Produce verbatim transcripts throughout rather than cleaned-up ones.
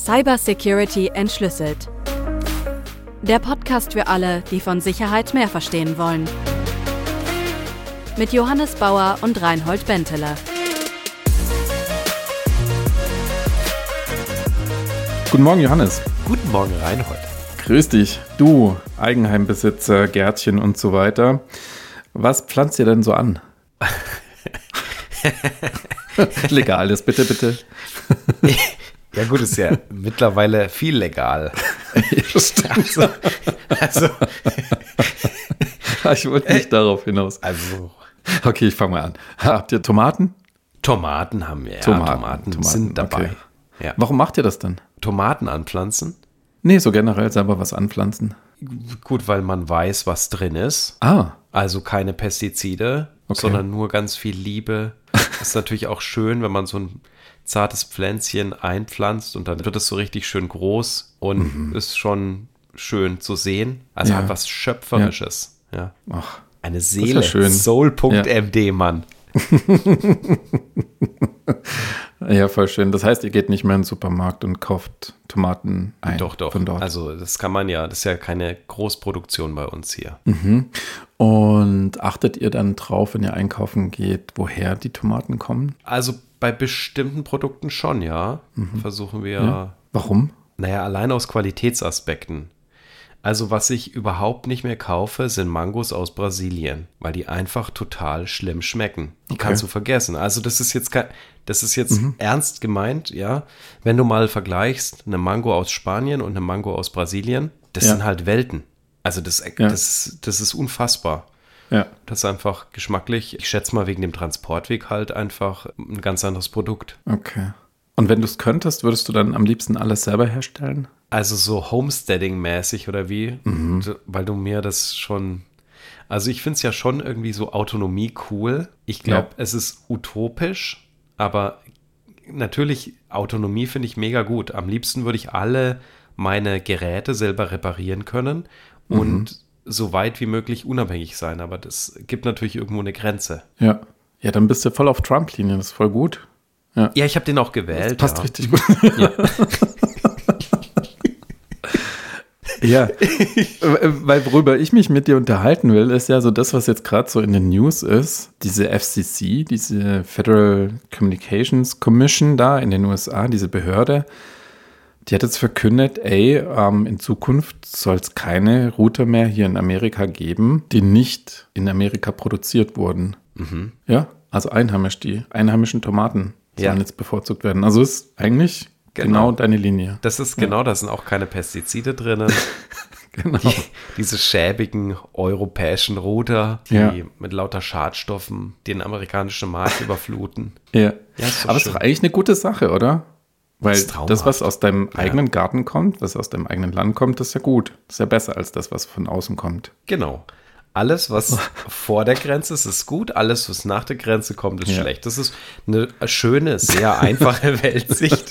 Cybersecurity entschlüsselt. Der Podcast für alle, die von Sicherheit mehr verstehen wollen. Mit Johannes Bauer und Reinhold Benteler. Guten Morgen, Johannes. Guten Morgen, Reinhold. Grüß dich. Du, Eigenheimbesitzer, Gärtchen und so weiter. Was pflanzt ihr denn so an? Legales, bitte, bitte. Ja gut, ist ja mittlerweile viel legal. also, also ich wollte nicht äh, darauf hinaus. Also, okay, ich fange mal an. Habt ihr Tomaten? Tomaten haben wir, ja. Tomaten, Tomaten, Tomaten sind dabei. Okay. Ja. Warum macht ihr das dann? Tomaten anpflanzen? Nee, so generell selber was anpflanzen. Gut, weil man weiß, was drin ist. Ah. Also keine Pestizide, okay, sondern nur ganz viel Liebe. Ist natürlich auch schön, wenn man so ein zartes Pflänzchen einpflanzt und dann wird es so richtig schön groß und mhm. ist schon schön zu sehen. Also ja. hat was Schöpferisches. Ja. Ja. Ach, eine Seele. Ja Soul Punkt M D, ja. Mann. Ja, voll schön. Das heißt, ihr geht nicht mehr in den Supermarkt und kauft Tomaten ein. Doch, doch. Von dort. Also das kann man ja, das ist ja keine Großproduktion bei uns hier. Mhm. Und achtet ihr dann drauf, wenn ihr einkaufen geht, woher die Tomaten kommen? Also bei bestimmten Produkten schon, ja. Mhm. Versuchen wir. Ja. Warum? Naja, allein aus Qualitätsaspekten. Also was ich überhaupt nicht mehr kaufe, sind Mangos aus Brasilien, weil die einfach total schlimm schmecken. Die okay. kannst du vergessen. Also das ist jetzt kein, das ist jetzt mhm. ernst gemeint, ja. Wenn du mal vergleichst, eine Mango aus Spanien und eine Mango aus Brasilien, das ja. sind halt Welten. Also das, ja. das, das ist unfassbar. Ja. Das ist einfach geschmacklich, ich schätze mal wegen dem Transportweg halt einfach ein ganz anderes Produkt. Okay. Und wenn du es könntest, würdest du dann am liebsten alles selber herstellen? Also so Homesteading-mäßig oder wie? Mhm. Weil du mir das schon... Also ich finde es ja schon irgendwie so Autonomie cool. Ich glaube, ja. es ist utopisch, aber natürlich Autonomie finde ich mega gut. Am liebsten würde ich alle meine Geräte selber reparieren können und mhm. so weit wie möglich unabhängig sein. Aber das gibt natürlich irgendwo eine Grenze. Ja, ja, dann bist du voll auf Trump-Linie. Das ist voll gut. Ja, ja ich habe den auch gewählt. Das passt ja. richtig gut. Ja. Ja, weil worüber ich mich mit dir unterhalten will, ist ja so das, was jetzt gerade so in den News ist. Diese F C C, diese Federal Communications Commission da in den U S A, diese Behörde, die hat jetzt verkündet, ey, ähm, in Zukunft soll es keine Router mehr hier in Amerika geben, die nicht in Amerika produziert wurden. Mhm. Ja, also einheimisch, die einheimischen Tomaten sollen ja. jetzt bevorzugt werden. Also ist eigentlich... Genau. genau deine Linie. Das ist genau, ja. da sind auch keine Pestizide drinnen. Genau. Die, diese schäbigen europäischen Router, die ja. mit lauter Schadstoffen den amerikanischen Markt überfluten. Ja, ja ist aber es ist doch eigentlich eine gute Sache, oder? Weil das, das, was aus deinem ja. eigenen Garten kommt, was aus deinem eigenen Land kommt, das ist ja gut. Das ist ja besser als das, was von außen kommt. Genau. Alles, was vor der Grenze ist, ist gut. Alles, was nach der Grenze kommt, ist ja. schlecht. Das ist eine schöne, sehr einfache Weltsicht.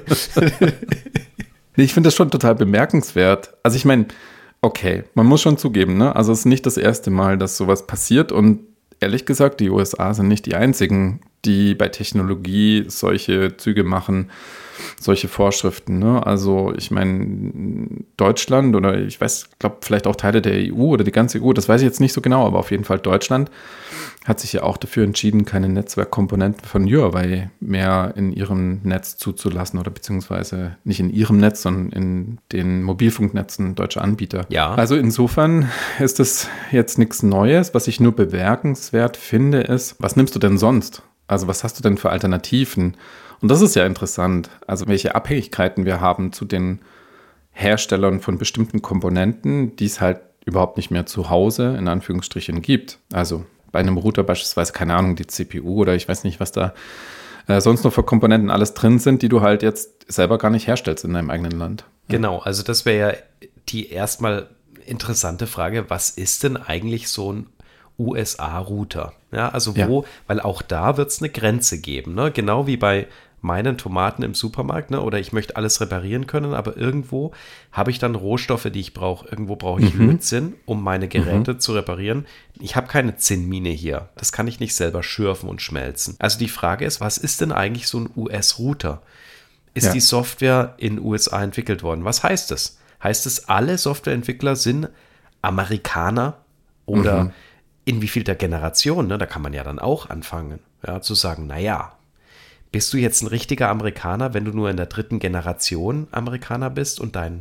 Ich finde das schon total bemerkenswert. Also ich meine, okay, man muss schon zugeben, ne? Also es ist nicht das erste Mal, dass sowas passiert. Und ehrlich gesagt, die U S A sind nicht die einzigen, die bei Technologie solche Züge machen, solche Vorschriften. Ne? Also ich meine, Deutschland oder ich weiß, glaube vielleicht auch Teile der E U oder die ganze E U, das weiß ich jetzt nicht so genau, aber auf jeden Fall Deutschland hat sich ja auch dafür entschieden, keine Netzwerkkomponenten von Huawei mehr in ihrem Netz zuzulassen oder beziehungsweise nicht in ihrem Netz, sondern in den Mobilfunknetzen deutscher Anbieter. Ja. Also insofern ist es jetzt nichts Neues. Was ich nur bemerkenswert finde, ist, was nimmst du denn sonst? Also was hast du denn für Alternativen? Und das ist ja interessant, also welche Abhängigkeiten wir haben zu den Herstellern von bestimmten Komponenten, die es halt überhaupt nicht mehr zu Hause in Anführungsstrichen gibt. Also bei einem Router beispielsweise, keine Ahnung, die C P U oder ich weiß nicht, was da äh, sonst noch für Komponenten alles drin sind, die du halt jetzt selber gar nicht herstellst in deinem eigenen Land. Ja. Genau, also das wäre ja die erstmal interessante Frage, was ist denn eigentlich so ein U S A-Router? Ja, also wo, ja. weil auch da wird es eine Grenze geben, ne? Genau wie bei meinen Tomaten im Supermarkt, ne? Oder ich möchte alles reparieren können, aber irgendwo habe ich dann Rohstoffe, die ich brauche. Irgendwo brauche ich mhm. Lötzinn, um meine Geräte mhm. zu reparieren. Ich habe keine Zinnmine hier. Das kann ich nicht selber schürfen und schmelzen. Also die Frage ist, was ist denn eigentlich so ein U S-Router? ist ja. die Software in den U S A entwickelt worden. Was heißt das? Heißt es, alle Softwareentwickler sind Amerikaner oder mhm. in wievielter Generation? Ne? Da kann man ja dann auch anfangen, ja, zu sagen, naja, bist du jetzt ein richtiger Amerikaner, wenn du nur in der dritten Generation Amerikaner bist und dein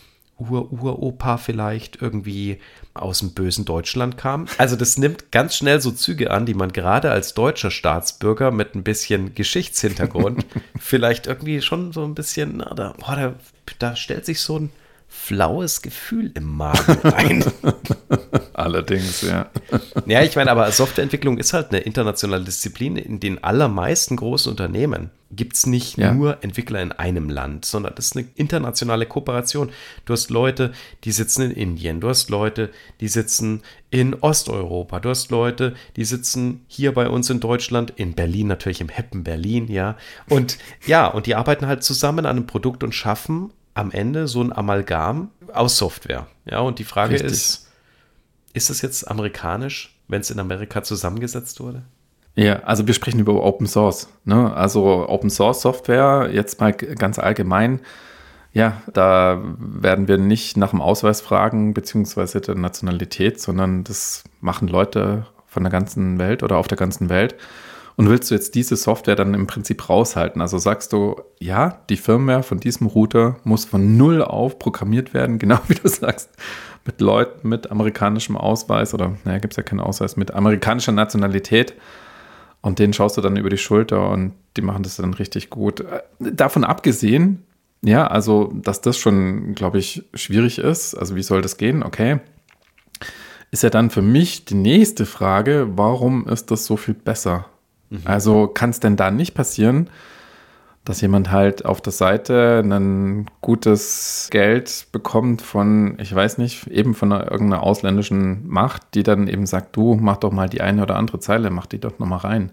Ur-Uropa vielleicht irgendwie aus dem bösen Deutschland kam? Also das nimmt ganz schnell so Züge an, die man gerade als deutscher Staatsbürger mit ein bisschen Geschichtshintergrund vielleicht irgendwie schon so ein bisschen, na, da, boah, da, da stellt sich so ein flaues Gefühl im Magen ein. Allerdings, ja. Ja, ich meine, aber Softwareentwicklung ist halt eine internationale Disziplin. In den allermeisten großen Unternehmen gibt es nicht ja. nur Entwickler in einem Land, sondern das ist eine internationale Kooperation. Du hast Leute, die sitzen in Indien, du hast Leute, die sitzen in Osteuropa, du hast Leute, die sitzen hier bei uns in Deutschland, in Berlin, natürlich im hippen Berlin, ja. Und ja, und die arbeiten halt zusammen an einem Produkt und schaffen am Ende so ein Amalgam aus Software. Ja, und die Frage Richtig. ist, ist das jetzt amerikanisch, wenn es in Amerika zusammengesetzt wurde? Ja, also wir sprechen über Open Source. Ne? Also Open Source Software, jetzt mal ganz allgemein, ja, da werden wir nicht nach dem Ausweis fragen, beziehungsweise der Nationalität, sondern das machen Leute von der ganzen Welt oder auf der ganzen Welt. Und willst du jetzt diese Software dann im Prinzip raushalten? Also sagst du, ja, die Firmware von diesem Router muss von null auf programmiert werden, genau wie du sagst, mit Leuten mit amerikanischem Ausweis oder, naja, gibt es ja keinen Ausweis, mit amerikanischer Nationalität. Und denen schaust du dann über die Schulter und die machen das dann richtig gut. Davon abgesehen, ja, also, dass das schon, glaube ich, schwierig ist. Also, wie soll das gehen? Okay. Ist ja dann für mich die nächste Frage, warum ist das so viel besser? Mhm. Also, kann es denn da nicht passieren, dass jemand halt auf der Seite ein gutes Geld bekommt von, ich weiß nicht, eben von einer, irgendeiner ausländischen Macht, die dann eben sagt, du, mach doch mal die eine oder andere Zeile, mach die doch nochmal rein.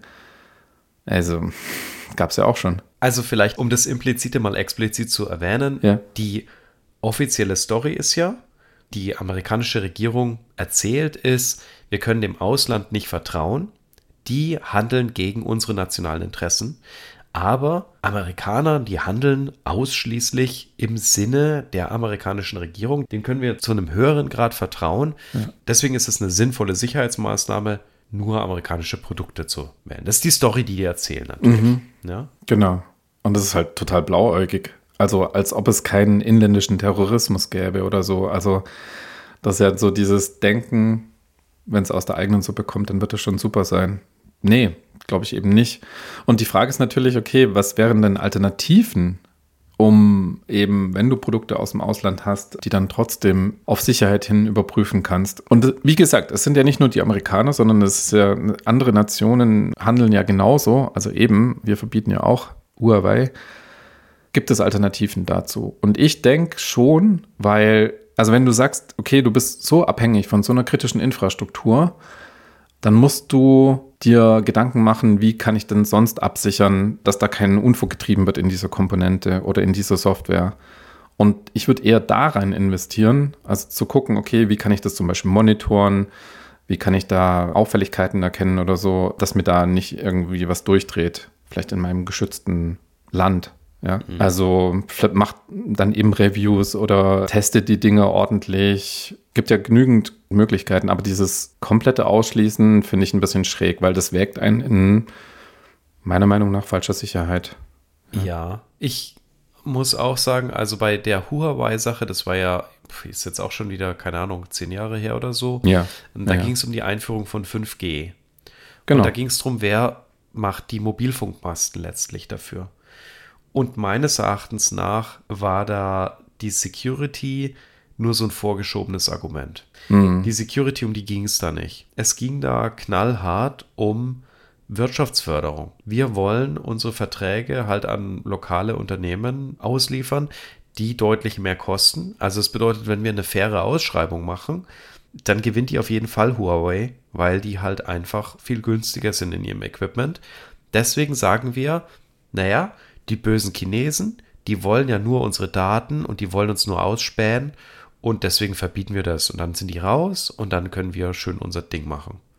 Also, gab es ja auch schon. Also vielleicht, um das Implizite mal explizit zu erwähnen, ja. Die offizielle Story ist ja, die amerikanische Regierung erzählt ist, wir können dem Ausland nicht vertrauen, die handeln gegen unsere nationalen Interessen. Aber Amerikaner, die handeln ausschließlich im Sinne der amerikanischen Regierung. Den können wir zu einem höheren Grad vertrauen. Ja. Deswegen ist es eine sinnvolle Sicherheitsmaßnahme, nur amerikanische Produkte zu wählen. Das ist die Story, die die erzählen natürlich. Mhm. Ja? Genau. Und das ist halt total blauäugig. Also als ob es keinen inländischen Terrorismus gäbe oder so. Also das ist ja so dieses Denken, wenn es aus der eigenen Suppe kommt, dann wird es schon super sein. Nee, glaube ich eben nicht. Und die Frage ist natürlich, okay, was wären denn Alternativen, um eben, wenn du Produkte aus dem Ausland hast, die dann trotzdem auf Sicherheit hin überprüfen kannst. Und wie gesagt, es sind ja nicht nur die Amerikaner, sondern es ist ja, andere Nationen handeln ja genauso. Also eben, wir verbieten ja auch Huawei. Gibt es Alternativen dazu? Und ich denke schon, weil, also wenn du sagst, okay, du bist so abhängig von so einer kritischen Infrastruktur, dann musst du dir Gedanken machen, wie kann ich denn sonst absichern, dass da kein Unfug getrieben wird in dieser Komponente oder in dieser Software. Und ich würde eher da rein investieren, also zu gucken, okay, wie kann ich das zum Beispiel monitoren, wie kann ich da Auffälligkeiten erkennen oder so, dass mir da nicht irgendwie was durchdreht, vielleicht in meinem geschützten Land. Ja, mhm. Also macht dann eben Reviews oder testet die Dinge ordentlich. Gibt ja genügend Möglichkeiten, aber dieses komplette Ausschließen finde ich ein bisschen schräg, weil das wägt einen in meiner Meinung nach falscher Sicherheit. Ja, ja, ich muss auch sagen, also bei der Huawei-Sache, das war ja, ist jetzt auch schon wieder, keine Ahnung, zehn Jahre her oder so. Ja. Und da ja, ging es um die Einführung von fünf G. Genau. Und da ging es darum, wer macht die Mobilfunkmasten letztlich dafür. Und meines Erachtens nach war da die Security nur so ein vorgeschobenes Argument. Mhm. Die Security, um die ging es da nicht. Es ging da knallhart um Wirtschaftsförderung. Wir wollen unsere Verträge halt an lokale Unternehmen ausliefern, die deutlich mehr kosten. Also es bedeutet, wenn wir eine faire Ausschreibung machen, dann gewinnt die auf jeden Fall Huawei, weil die halt einfach viel günstiger sind in ihrem Equipment. Deswegen sagen wir, naja, die bösen Chinesen, die wollen ja nur unsere Daten und die wollen uns nur ausspähen und deswegen verbieten wir das. Und dann sind die raus und dann können wir schön unser Ding machen.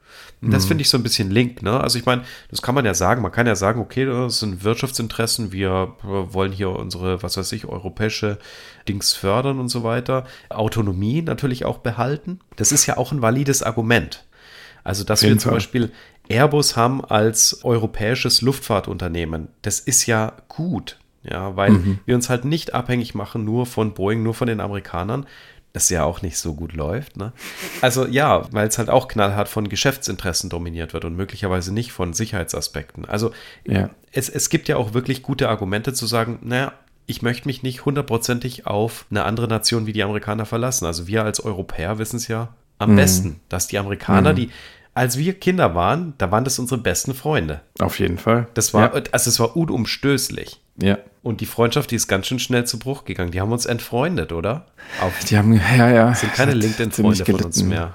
Und das finde ich so ein bisschen Link, ne? Also ich meine, das kann man ja sagen. Man kann ja sagen, okay, das sind Wirtschaftsinteressen, wir wollen hier unsere, was weiß ich, europäische Dings fördern und so weiter. Autonomie natürlich auch behalten. Das ist ja auch ein valides Argument. Also, dass wir zum Beispiel Airbus haben als europäisches Luftfahrtunternehmen, das ist ja gut, ja, weil mhm. wir uns halt nicht abhängig machen nur von Boeing, nur von den Amerikanern. Das ja auch nicht so gut läuft, ne? Also ja, weil es halt auch knallhart von Geschäftsinteressen dominiert wird und möglicherweise nicht von Sicherheitsaspekten. Also ja. es, es gibt ja auch wirklich gute Argumente zu sagen, naja, ich möchte mich nicht hundertprozentig auf eine andere Nation wie die Amerikaner verlassen. Also wir als Europäer wissen es ja am mhm. besten, dass die Amerikaner, mhm. die, als wir Kinder waren, da waren das unsere besten Freunde. Auf jeden Fall. Das war, ja. also es war unumstößlich. Ja. Und die Freundschaft, die ist ganz schön schnell zu Bruch gegangen. Die haben uns entfreundet, oder? Auf, die haben, ja, ja. Sind keine LinkedIn-Freunde von uns mehr.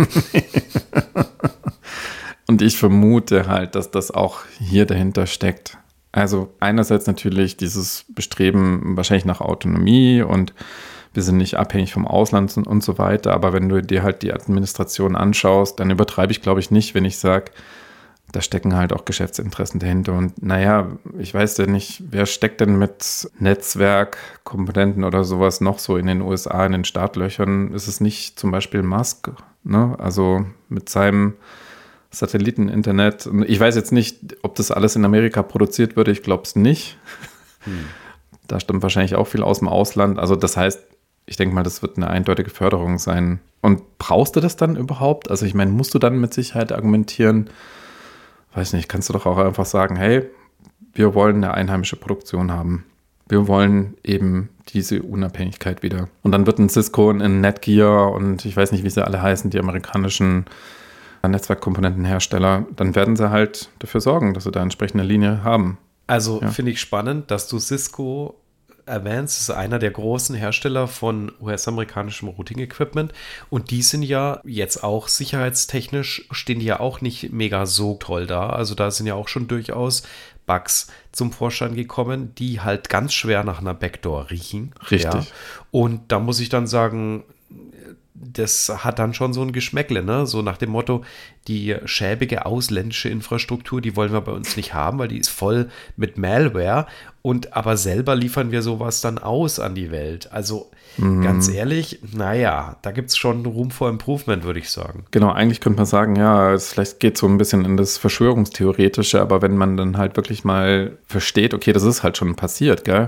Und ich vermute halt, dass das auch hier dahinter steckt. Also einerseits natürlich dieses Bestreben wahrscheinlich nach Autonomie und wir sind nicht abhängig vom Ausland und, und so weiter. Aber wenn du dir halt die Administration anschaust, dann übertreibe ich, glaube ich, nicht, wenn ich sage, da stecken halt auch Geschäftsinteressen dahinter. Und naja, ich weiß ja nicht, wer steckt denn mit Netzwerkkomponenten oder sowas noch so in den U S A, in den Startlöchern? Ist es nicht zum Beispiel Musk, ne? Also mit seinem Satelliteninternet. Ich weiß jetzt nicht, ob das alles in Amerika produziert würde. Ich glaube es nicht. Hm. Da stammt wahrscheinlich auch viel aus dem Ausland. Also das heißt, ich denke mal, das wird eine eindeutige Förderung sein. Und brauchst du das dann überhaupt? Also ich meine, musst du dann mit Sicherheit argumentieren, weiß nicht, kannst du doch auch einfach sagen, hey, wir wollen eine einheimische Produktion haben. Wir wollen eben diese Unabhängigkeit wieder. Und dann wird ein Cisco, ein Netgear und ich weiß nicht, wie sie alle heißen, die amerikanischen Netzwerkkomponentenhersteller, dann werden sie halt dafür sorgen, dass sie da entsprechende Linie haben. Also ja. Finde ich spannend, dass du Cisco erwähnst. Das ist einer der großen Hersteller von U S-amerikanischem Routing-Equipment und die sind ja jetzt auch sicherheitstechnisch, stehen die ja auch nicht mega so toll da. Also da sind ja auch schon durchaus Bugs zum Vorschein gekommen, die halt ganz schwer nach einer Backdoor riechen. Richtig. Ja. Und da muss ich dann sagen, das hat dann schon so ein Geschmäckle, ne? So nach dem Motto, die schäbige ausländische Infrastruktur, die wollen wir bei uns nicht haben, weil die ist voll mit Malware und aber selber liefern wir sowas dann aus an die Welt. Also mhm. ganz ehrlich, naja, da gibt es schon Room for Improvement, würde ich sagen. Genau, eigentlich könnte man sagen, ja, es vielleicht geht so ein bisschen in das Verschwörungstheoretische, aber wenn man dann halt wirklich mal versteht, okay, das ist halt schon passiert, gell?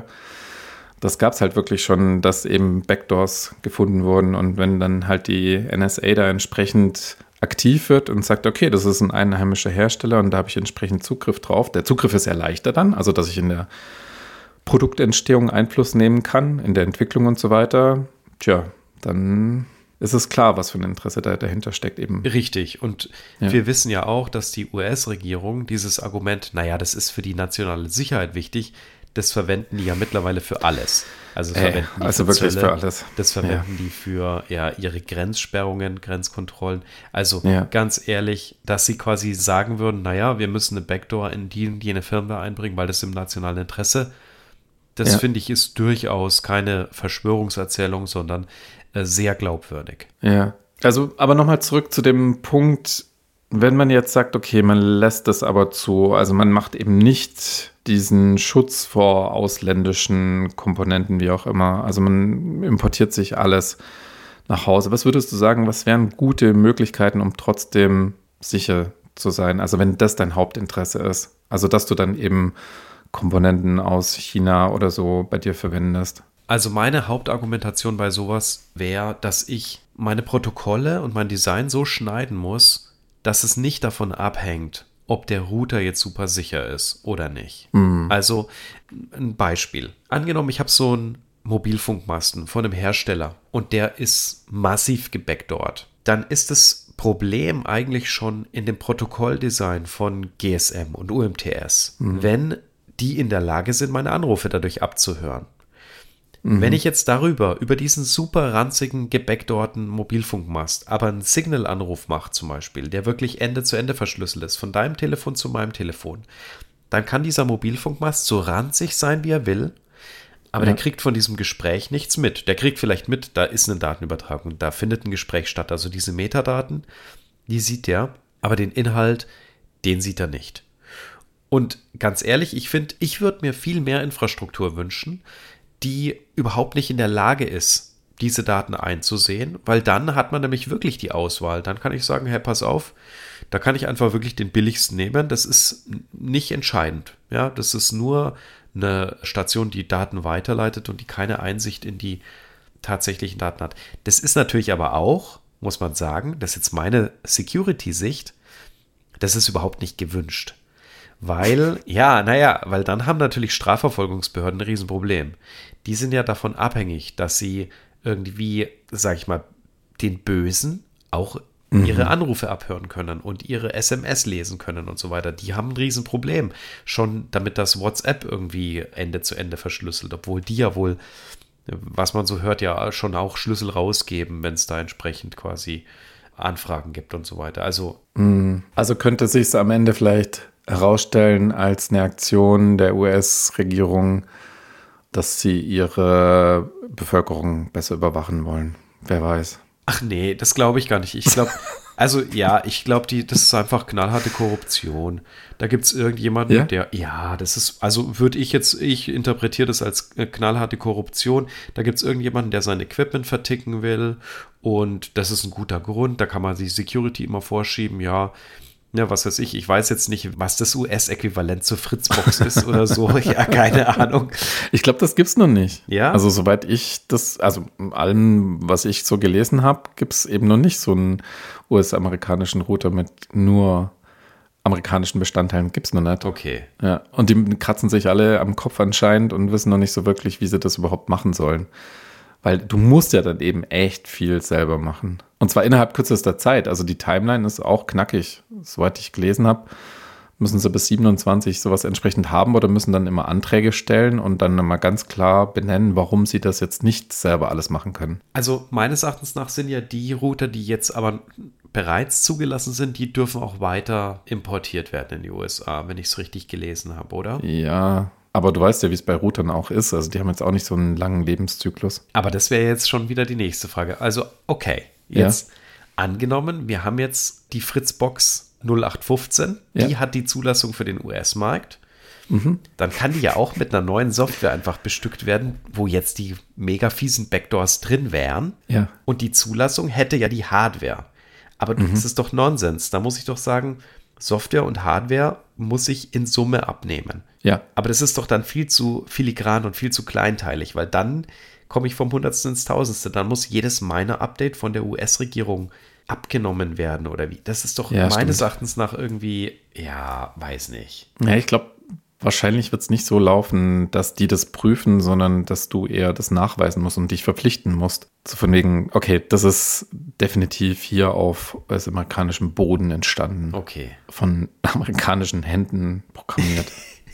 Das gab es halt wirklich schon, dass eben Backdoors gefunden wurden und wenn dann halt die N S A da entsprechend aktiv wird und sagt, okay, das ist ein einheimischer Hersteller und da habe ich entsprechend Zugriff drauf. Der Zugriff ist ja leichter dann, also dass ich in der Produktentstehung Einfluss nehmen kann, in der Entwicklung und so weiter. Tja, dann ist es klar, was für ein Interesse da dahinter steckt eben. Richtig. Und ja. wir wissen ja auch, dass die U S-Regierung dieses Argument, naja, das ist für die nationale Sicherheit wichtig, das verwenden die ja mittlerweile für alles. Also, das Ey, verwenden die also für wirklich Zölle, für alles. Das verwenden ja. die für ja, ihre Grenzsperrungen, Grenzkontrollen. Also ja. ganz ehrlich, dass sie quasi sagen würden, naja, wir müssen eine Backdoor in die und jene Firma einbringen, weil das im nationalen Interesse, das ja. finde ich ist durchaus keine Verschwörungserzählung, sondern äh, sehr glaubwürdig. Ja, also aber nochmal zurück zu dem Punkt, wenn man jetzt sagt, okay, man lässt das aber zu, also man macht eben nicht diesen Schutz vor ausländischen Komponenten, wie auch immer. Also man importiert sich alles nach Hause. Was würdest du sagen, was wären gute Möglichkeiten, um trotzdem sicher zu sein? Also wenn das dein Hauptinteresse ist. Also dass du dann eben Komponenten aus China oder so bei dir verwendest. Also meine Hauptargumentation bei sowas wäre, dass ich meine Protokolle und mein Design so schneiden muss, dass es nicht davon abhängt, ob der Router jetzt super sicher ist oder nicht. Mhm. Also ein Beispiel. Angenommen, ich habe so einen Mobilfunkmasten von einem Hersteller und der ist massiv gebackdoored. Dann ist das Problem eigentlich schon in dem Protokolldesign von G S M und U M T S, mhm. wenn die in der Lage sind, meine Anrufe dadurch abzuhören. Mhm. Wenn ich jetzt darüber, über diesen super ranzigen, gebackdoorten Mobilfunkmast, aber einen Signal-Anruf mache zum Beispiel, der wirklich Ende zu Ende verschlüsselt ist, von deinem Telefon zu meinem Telefon, dann kann dieser Mobilfunkmast so ranzig sein, wie er will, aber ja. der kriegt von diesem Gespräch nichts mit. Der kriegt vielleicht mit, da ist eine Datenübertragung, da findet ein Gespräch statt. Also diese Metadaten, die sieht der, aber den Inhalt, den sieht er nicht. Und ganz ehrlich, ich finde, ich würde mir viel mehr Infrastruktur wünschen, die überhaupt nicht in der Lage ist, diese Daten einzusehen, weil dann hat man nämlich wirklich die Auswahl. Dann kann ich sagen, hey, pass auf, da kann ich einfach wirklich den billigsten nehmen. Das ist nicht entscheidend. Ja, das ist nur eine Station, die Daten weiterleitet und die keine Einsicht in die tatsächlichen Daten hat. Das ist natürlich aber auch, muss man sagen, das ist jetzt meine Security-Sicht, das ist überhaupt nicht gewünscht. Weil, ja, naja, weil dann haben natürlich Strafverfolgungsbehörden ein Riesenproblem. Die sind ja davon abhängig, dass sie irgendwie, sag ich mal, den Bösen auch mhm. ihre Anrufe abhören können und ihre S M S lesen können und so weiter. Die haben ein Riesenproblem. Schon damit das WhatsApp irgendwie Ende zu Ende verschlüsselt, obwohl die ja wohl, was man so hört, ja schon auch Schlüssel rausgeben, wenn es da entsprechend quasi Anfragen gibt und so weiter. Also, also könnte es sich am Ende vielleicht herausstellen als eine Aktion der U S-Regierung, dass sie ihre Bevölkerung besser überwachen wollen. Wer weiß. Ach nee, das glaube ich gar nicht. Ich glaube, also ja, ich glaube, die, das ist einfach knallharte Korruption. Da gibt es irgendjemanden, ja? der, ja, das ist, also würde ich jetzt, ich interpretiere das als knallharte Korruption. Da gibt es irgendjemanden, der sein Equipment verticken will und das ist ein guter Grund. Da kann man die Security immer vorschieben, ja. Ja, was weiß ich, ich weiß jetzt nicht, was das U S-Äquivalent zur Fritzbox ist oder so, ja, keine Ahnung. Ich glaube, das gibt's noch nicht. Ja? Also soweit ich das, also allem, was ich so gelesen habe, gibt es eben noch nicht so einen U S-amerikanischen Router mit nur amerikanischen Bestandteilen, gibt's noch nicht. Okay. Ja, und die kratzen sich alle am Kopf anscheinend und wissen noch nicht so wirklich, wie sie das überhaupt machen sollen. Weil du musst ja dann eben echt viel selber machen. Und zwar innerhalb kürzester Zeit. Also die Timeline ist auch knackig. Soweit ich gelesen habe, müssen sie bis siebenundzwanzig sowas entsprechend haben oder müssen dann immer Anträge stellen und dann mal ganz klar benennen, warum sie das jetzt nicht selber alles machen können. Also meines Erachtens nach sind ja die Router, die jetzt aber bereits zugelassen sind, die dürfen auch weiter importiert werden in die U S A, wenn ich es richtig gelesen habe, oder? Ja, aber du weißt ja, wie es bei Routern auch ist. Also die haben jetzt auch nicht so einen langen Lebenszyklus. Aber das wäre jetzt schon wieder die nächste Frage. Also okay, jetzt ja. Angenommen, wir haben jetzt die Fritzbox null acht fünfzehn, die ja. hat die Zulassung für den U S-Markt. Mhm. Dann kann die ja auch mit einer neuen Software einfach bestückt werden, wo jetzt die mega fiesen Backdoors drin wären. Ja. Und die Zulassung hätte ja die Hardware. Aber mhm. das ist doch Nonsens. Da muss ich doch sagen, Software und Hardware muss ich in Summe abnehmen. Ja. Aber das ist doch dann viel zu filigran und viel zu kleinteilig, weil dann komme ich vom Hundertsten ins Tausendste. Dann muss jedes Miner-Update von der U S-Regierung abgenommen werden oder wie? Das ist doch ja, meines stimmt. Erachtens nach irgendwie, ja, weiß nicht. Ja, ich glaube, wahrscheinlich wird es nicht so laufen, dass die das prüfen, sondern dass du eher das nachweisen musst und dich verpflichten musst. So von wegen, okay, das ist definitiv hier auf US-amerikanischem Boden entstanden. Okay. Von amerikanischen Händen programmiert.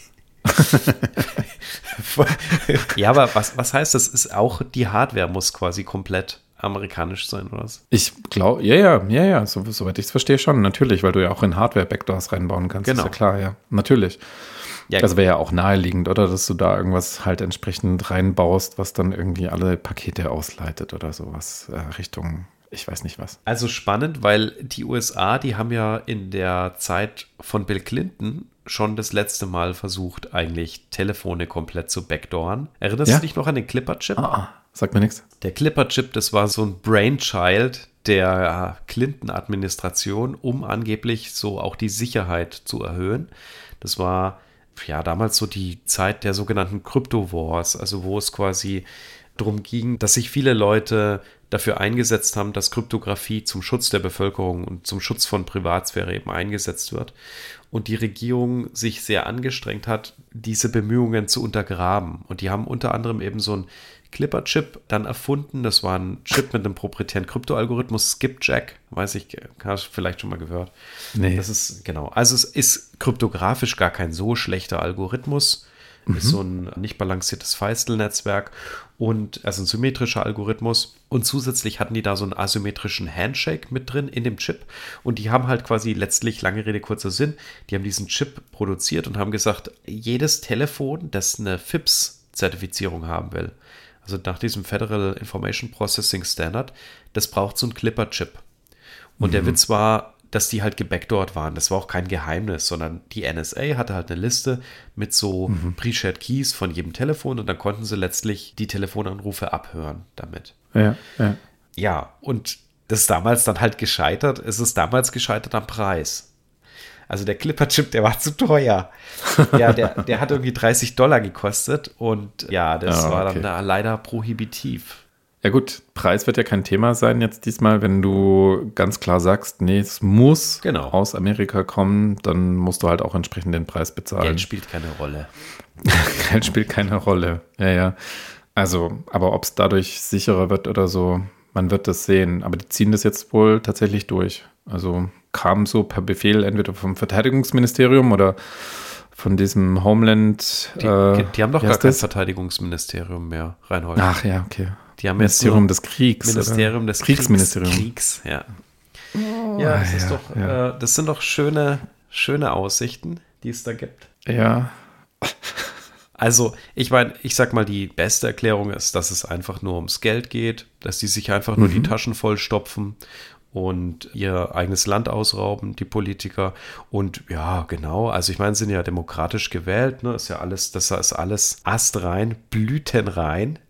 Ja, aber was, was heißt das? Ist auch die Hardware muss quasi komplett amerikanisch sein, oder was? Ich glaube, ja, ja, ja, ja, so, soweit ich es verstehe schon, natürlich, weil du ja auch in Hardware-Backdoors reinbauen kannst. Genau. Ist ja klar, ja, natürlich. Ja, das wäre ja auch naheliegend, oder? Dass du da irgendwas halt entsprechend reinbaust, was dann irgendwie alle Pakete ausleitet oder sowas äh, Richtung, ich weiß nicht was. Also spannend, weil die U S A, die haben ja in der Zeit von Bill Clinton schon das letzte Mal versucht, eigentlich Telefone komplett zu backdooren. Erinnerst ja? du dich noch an den Clipper-Chip? Ah, ah, sagt mir nichts. Der Clipper-Chip, das war so ein Brainchild der Clinton-Administration, um angeblich so auch die Sicherheit zu erhöhen. Das war ja damals so die Zeit der sogenannten Crypto-Wars, also wo es quasi darum ging, dass sich viele Leute dafür eingesetzt haben, dass Kryptographie zum Schutz der Bevölkerung und zum Schutz von Privatsphäre eben eingesetzt wird. Und die Regierung sich sehr angestrengt hat, diese Bemühungen zu untergraben. Und die haben unter anderem eben so einen Clipper-Chip dann erfunden. Das war ein Chip mit einem proprietären Kryptoalgorithmus, Skipjack. Weiß ich, hast du vielleicht schon mal gehört. Nee. Das ist, genau. Also es ist kryptografisch gar kein so schlechter Algorithmus. Mhm. Ist so ein nicht balanciertes Feistel-Netzwerk und also ein symmetrischer Algorithmus. Und zusätzlich hatten die da so einen asymmetrischen Handshake mit drin in dem Chip. Und die haben halt quasi letztlich, lange Rede, kurzer Sinn, die haben diesen Chip produziert und haben gesagt, jedes Telefon, das eine F I P S-Zertifizierung haben will, also nach diesem Federal Information Processing Standard, das braucht so einen Clipper-Chip. Und mhm. der wird zwar dass die halt gebackdoored waren. Das war auch kein Geheimnis, sondern die N S A hatte halt eine Liste mit so mhm. Pre-Shared Keys von jedem Telefon und dann konnten sie letztlich die Telefonanrufe abhören damit. Ja, ja. Ja, und das ist damals dann halt gescheitert. Es ist damals gescheitert am Preis. Also der Clipper-Chip, der war zu teuer. Ja, der, der hat irgendwie dreißig Dollar gekostet und ja, das Ah, war okay. dann da leider prohibitiv. Ja gut, Preis wird ja kein Thema sein jetzt diesmal, wenn du ganz klar sagst, nee, es muss Genau. aus Amerika kommen, dann musst du halt auch entsprechend den Preis bezahlen. Geld spielt keine Rolle. Geld spielt keine Rolle. Ja, ja. Also, aber ob es dadurch sicherer wird oder so, man wird das sehen. Aber die ziehen das jetzt wohl tatsächlich durch. Also kam so per Befehl entweder vom Verteidigungsministerium oder von diesem Homeland. Die, äh, die haben doch wie gar heißt kein das? Verteidigungsministerium mehr, Reinhold. Ach ja, okay. Die haben jetzt Ministerium nur des Kriegs. Ministerium oder? des Kriegsministerium. Kriegs, Kriegs ja. Ja, das, Ah, ist ja, doch, ja. Äh, das sind doch schöne, schöne Aussichten, die es da gibt. Ja. Also, ich meine, ich sag mal, die beste Erklärung ist, dass es einfach nur ums Geld geht, dass die sich einfach nur Mhm. die Taschen vollstopfen und ihr eigenes Land ausrauben, die Politiker. Und ja, genau, also ich meine, sind ja demokratisch gewählt, ne? Ist ja alles, das ist alles astrein, blütenrein.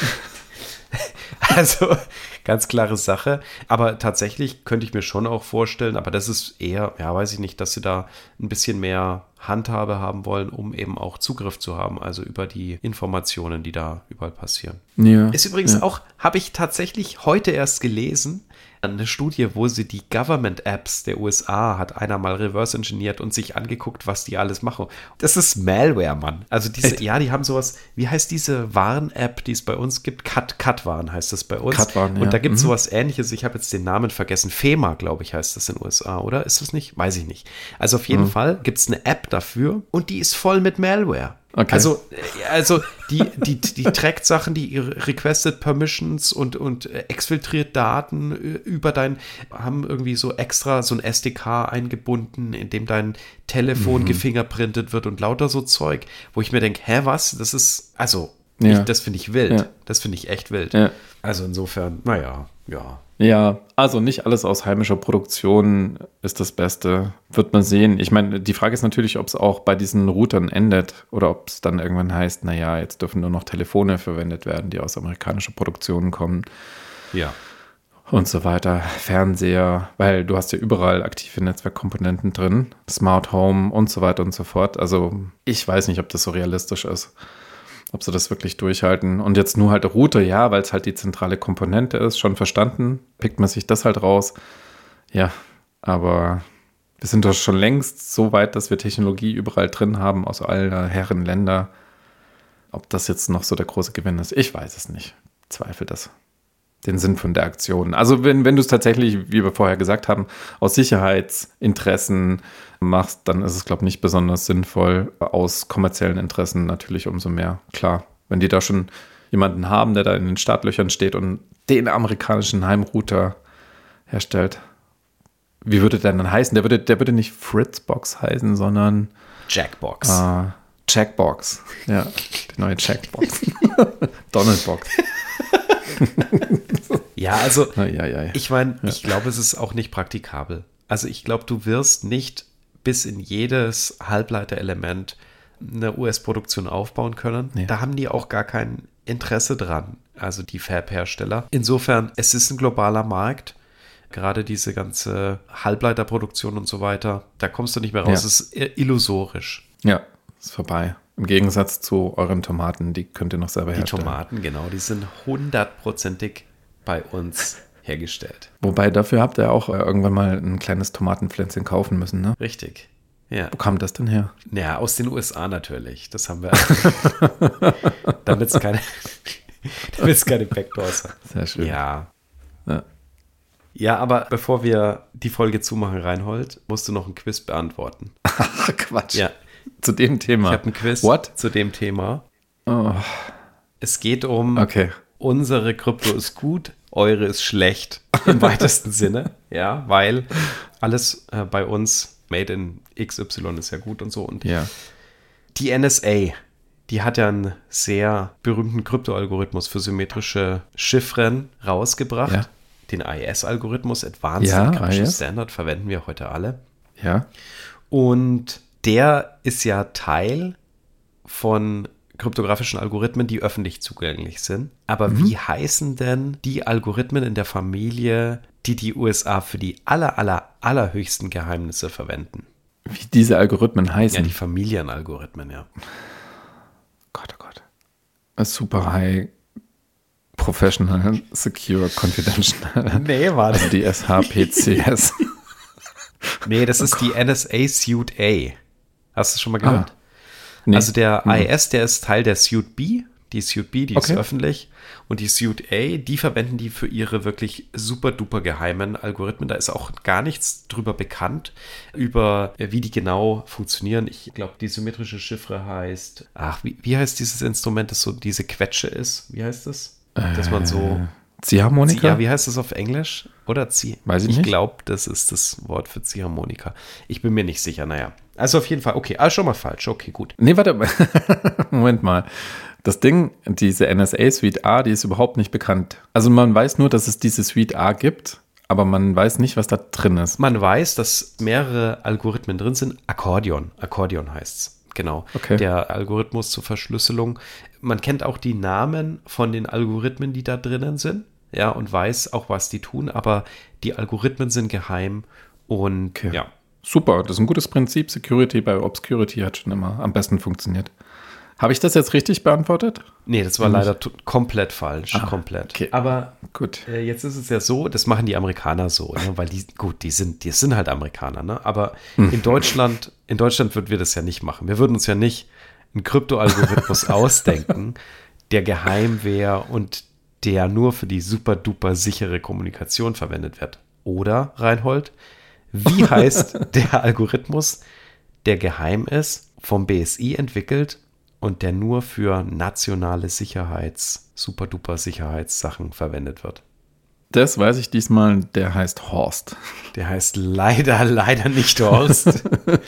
Also ganz klare Sache. Aber tatsächlich könnte ich mir schon auch vorstellen, aber das ist eher, ja, weiß ich nicht, dass sie da ein bisschen mehr Handhabe haben wollen, um eben auch Zugriff zu haben, also über die Informationen, die da überall passieren. Ja. Ist übrigens ja. auch, habe ich tatsächlich heute erst gelesen, eine Studie, wo sie die Government-Apps der U S A hat einer mal reverse engineert und sich angeguckt, was die alles machen. Das ist Malware, Mann. Also diese, Echt? ja, die haben sowas, wie heißt diese Warn-App, die es bei uns gibt? Cut, Cut-Warn heißt das bei uns. Cut-Warn, und ja. da gibt es Mhm. sowas Ähnliches, ich habe jetzt den Namen vergessen. FEMA, glaube ich, heißt das in den U S A, oder? Ist das nicht? Weiß ich nicht. Also auf jeden Mhm. Fall gibt es eine App dafür und die ist voll mit Malware. Okay. Also, äh, also die, die, die trackt Sachen, die ihre Requested Permissions und, und äh, exfiltriert Daten äh, über dein, haben irgendwie so extra so ein S D K eingebunden, in dem dein Telefon Mhm. gefingerprintet wird und lauter so Zeug, wo ich mir denke, hä, was? Das ist, also, Ja. ich, das finde ich wild. Ja. Das finde ich echt wild. Ja. Also insofern, naja, ja. Ja, also nicht alles aus heimischer Produktion ist das Beste. Wird man sehen. Ich meine, die Frage ist natürlich, ob es auch bei diesen Routern endet oder ob es dann irgendwann heißt, naja, jetzt dürfen nur noch Telefone verwendet werden, die aus amerikanischer Produktion kommen Ja. und so weiter. Fernseher, weil du hast ja überall aktive Netzwerkkomponenten drin, Smart Home und so weiter und so fort. Also ich weiß nicht, ob das so realistisch ist. Ob sie das wirklich durchhalten. Und jetzt nur halt der Router, ja, weil es halt die zentrale Komponente ist, schon verstanden. Pickt man sich das halt raus. Ja, aber wir sind doch schon längst so weit, dass wir Technologie überall drin haben, aus aller Herren Länder. Ob das jetzt noch so der große Gewinn ist, ich weiß es nicht. Zweifel das. Den Sinn von der Aktion. Also wenn, wenn du es tatsächlich, wie wir vorher gesagt haben, aus Sicherheitsinteressen machst, dann ist es, glaube ich, nicht besonders sinnvoll. Aus kommerziellen Interessen natürlich umso mehr. Klar, wenn die da schon jemanden haben, der da in den Startlöchern steht und den amerikanischen Heimrouter herstellt. Wie würde der dann heißen? Der würde, der würde nicht Fritzbox heißen, sondern Jackbox. äh, Jackbox. Ja, die neue Jackbox. Donaldbox. Ja, also Ja, ja, ja. ich meine, ich glaube, es ist auch nicht praktikabel. Also ich glaube, du wirst nicht bis in jedes Halbleiterelement eine U S-Produktion aufbauen können. Nee. Da haben die auch gar kein Interesse dran, also die Fab-Hersteller. Insofern, es ist ein globaler Markt. Gerade diese ganze Halbleiterproduktion und so weiter, da kommst du nicht mehr raus. Ja. Es ist illusorisch. Ja, ist vorbei. Im Gegensatz zu euren Tomaten, die könnt ihr noch selber Die herstellen. Tomaten, genau, die sind hundertprozentig bei uns hergestellt. Wobei, dafür habt ihr auch äh, irgendwann mal ein kleines Tomatenpflänzchen kaufen müssen, ne? Richtig. Ja. Wo kam das denn her? Ja, aus den U S A natürlich. Das haben wir. Damit es keine, damit's keine Backdoors hat. Sehr schön. Ja. Ja. Ja, aber bevor wir die Folge zumachen, Reinhold, musst du noch ein Quiz beantworten. Ach, Quatsch. Ja. Zu dem Thema. Ich habe ein Quiz What? zu dem Thema. Oh, Es geht um okay. unsere Krypto ist gut, eure ist schlecht. Im weitesten Sinne. Ja, weil alles äh, bei uns made in X Y ist ja gut und so. Und Ja. die N S A, die hat ja einen sehr berühmten Kryptoalgorithmus für symmetrische Chiffren rausgebracht. Ja. den A E S-Algorithmus, Advanced Ja, Encryption A E S. Standard, verwenden wir heute alle. Ja. Und der ist ja Teil von kryptografischen Algorithmen, die öffentlich zugänglich sind. Aber Mhm. wie heißen denn die Algorithmen in der Familie, die die U S A für die aller, aller, allerhöchsten Geheimnisse verwenden? Wie diese Algorithmen heißen. Ja, die Familienalgorithmen, ja. Gott, oh Gott. A super high professional, secure, confidential. Nee, warte. Also die S H P C S. Nee, das ist die N S A Suite A. Hast du schon mal gehört? Ah, nee. Also der Mhm. A E S, der ist Teil der Suite B. Die Suite B, die Okay. ist öffentlich. Und die Suite A, die verwenden die für ihre wirklich super duper geheimen Algorithmen. Da ist auch gar nichts drüber bekannt, über äh, wie die genau funktionieren. Ich glaube, die symmetrische Chiffre heißt, ach, wie, wie heißt dieses Instrument, das so diese Quetsche ist? Wie heißt das? Dass man so, Ziehharmonika? ja, wie heißt das auf Englisch? Oder Zieh? Weiß ich Ich nicht. glaube, das ist das Wort für Ziehharmonika. Ich bin mir nicht sicher, naja. Also auf jeden Fall, okay, ah, schon mal falsch, okay, gut. Nee, warte. Moment mal. Das Ding, diese N S A Suite A, die ist überhaupt nicht bekannt. Also man weiß nur, dass es diese Suite A gibt, aber man weiß nicht, was da drin ist. Man weiß, dass mehrere Algorithmen drin sind. Akkordeon, Akkordeon heißt's. Genau, Okay. der Algorithmus zur Verschlüsselung. Man kennt auch die Namen von den Algorithmen, die da drinnen sind, ja, und weiß auch, was die tun, aber die Algorithmen sind geheim und Okay. ja. Super, das ist ein gutes Prinzip. Security bei Obscurity hat schon immer am besten funktioniert. Habe ich das jetzt richtig beantwortet? Nee, das war leider t- komplett falsch, Ah, komplett. okay. Aber Gut. Äh, jetzt ist es ja so, das machen die Amerikaner so, ne? Weil die, gut, die sind, die sind halt Amerikaner, ne? Aber in Deutschland, in Deutschland würden wir das ja nicht machen. Wir würden uns ja nicht einen Kryptoalgorithmus ausdenken, der geheim wäre und der nur für die super duper sichere Kommunikation verwendet wird. Oder, Reinhold, wie heißt der Algorithmus, der geheim ist, vom B S I entwickelt und der nur für nationale Sicherheits, super duper Sicherheitssachen verwendet wird? Das weiß ich diesmal, der heißt Horst. Der heißt leider, leider nicht Horst.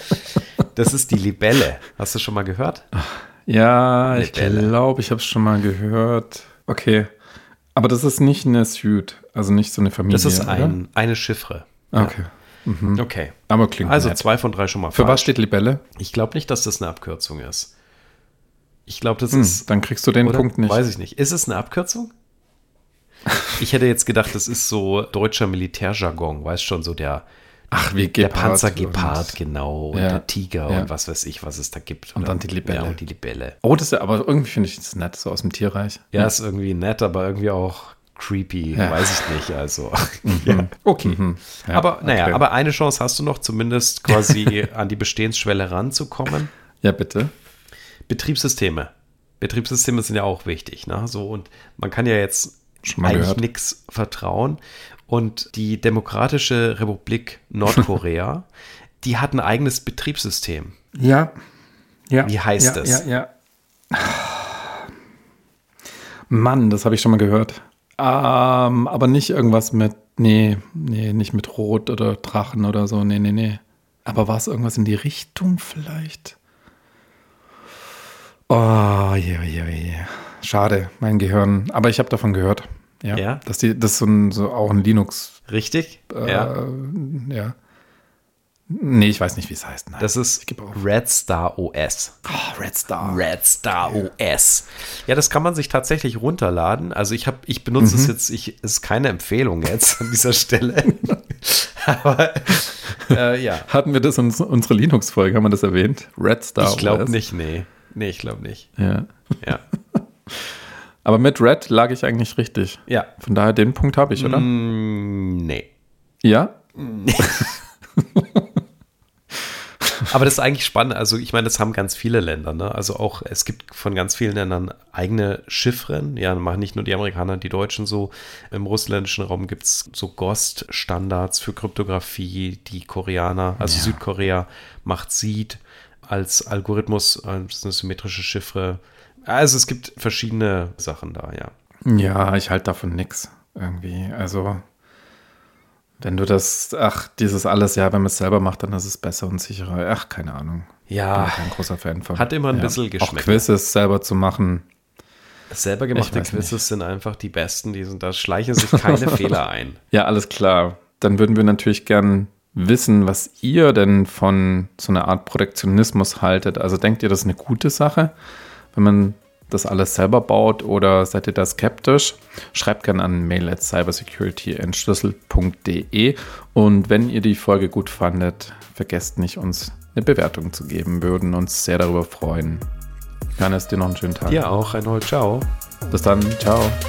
Das ist die Libelle. Hast du schon mal gehört? Ja, ich Libelle. glaube, ich habe es schon mal gehört. Okay. Aber das ist nicht eine Suite, also nicht so eine Familie. Das ist oder? ein, eine Chiffre. Okay. Okay. Aber klingt Also nett. zwei von drei schon mal Für was falsch. steht Libelle? Ich glaube nicht, dass das eine Abkürzung ist. Ich glaube, das Hm, ist. dann kriegst du den oder? Punkt nicht. Weiß ich nicht. Ist es eine Abkürzung? Ich hätte jetzt gedacht, das ist so deutscher Militärjargon, weißt schon, so der, Ach, wie der Gepard Panzer und- Gepard, genau, und Ja, der Tiger ja. und was weiß ich, was es da gibt. Und Oder- dann die Libelle. Ja, und die Libelle. Oh, das ist ja, aber irgendwie finde ich das nett, so aus dem Tierreich. Ja, ist irgendwie nett, aber irgendwie auch creepy, Ja. weiß ich nicht, also. Ja. Okay. Mhm. Ja, aber naja, okay. aber eine Chance hast du noch, zumindest quasi an die Bestehensschwelle ranzukommen. Ja, bitte. Betriebssysteme. Betriebssysteme sind ja auch wichtig, ne? So, und man kann ja jetzt Schon mal eigentlich gehört. nichts vertrauen. Und die Demokratische Republik Nordkorea, die hat ein eigenes Betriebssystem. Ja. Ja. Wie heißt ja, es? Ja, ja. Mann, das habe ich schon mal gehört. Ähm, aber nicht irgendwas mit, nee, nee, nicht mit Rot oder Drachen oder so, nee, nee, nee. Aber war es irgendwas in die Richtung vielleicht? Oh, je, je, je. Schade, mein Gehirn. Aber ich habe davon gehört. Ja. Ja? Dass die, das ist so, ein, so auch ein Linux. Richtig? Äh, ja. ja. Nee, ich weiß nicht, wie es heißt. Nein. Das ist Ich gebe auf. Red Star O S. Oh, Red Star. Red Star O S. Ja, das kann man sich tatsächlich runterladen. Also ich habe, ich benutze es jetzt, ich, es ist keine Empfehlung jetzt an dieser Stelle. Aber äh, ja, Hatten wir das in uns- unsere Linux-Folge, haben wir das erwähnt? Red Star. ich glaube O S. nicht, nee. Nee, ich glaube nicht. Ja. Ja. Aber mit Red lag ich eigentlich richtig. Ja. Von daher, den Punkt habe ich, oder? Mm, nee. Ja? Aber das ist eigentlich spannend. Also ich meine, das haben ganz viele Länder. Ne? Also auch, es gibt von ganz vielen Ländern eigene Chiffren. Ja, machen nicht nur die Amerikaner, die Deutschen so. Im russländischen Raum gibt es so GOST-Standards für Kryptographie. Die Koreaner, also Ja. Südkorea macht Seed als Algorithmus, als eine symmetrische Chiffre. Also es gibt verschiedene Sachen da, ja. Ja, ich halte davon nix irgendwie. Also, wenn du das, ach, dieses alles, ja, wenn man es selber macht, dann ist es besser und sicherer. Ach, keine Ahnung. Bin Ja, ich kein großer Fan von. hat immer ein ja. bisschen Auch Geschmäcker. Quizzes selber zu machen. Selber gemachte Quizzes nicht. Sind einfach die besten, die sind, da schleichen sich keine Fehler ein. Ja, alles klar. Dann würden wir natürlich gern wissen, was ihr denn von so einer Art Protektionismus haltet. Also denkt ihr, das ist eine gute Sache, wenn man das alles selber baut, oder seid ihr da skeptisch? Schreibt gerne an mail at cybersecurity entschlüsselt punkt de, und wenn ihr die Folge gut fandet, vergesst nicht, uns eine Bewertung zu geben. Wir würden uns sehr darüber freuen. Johannes, dir noch einen schönen Tag. Dir auch, Reinhold. Ciao. Bis dann. Ciao.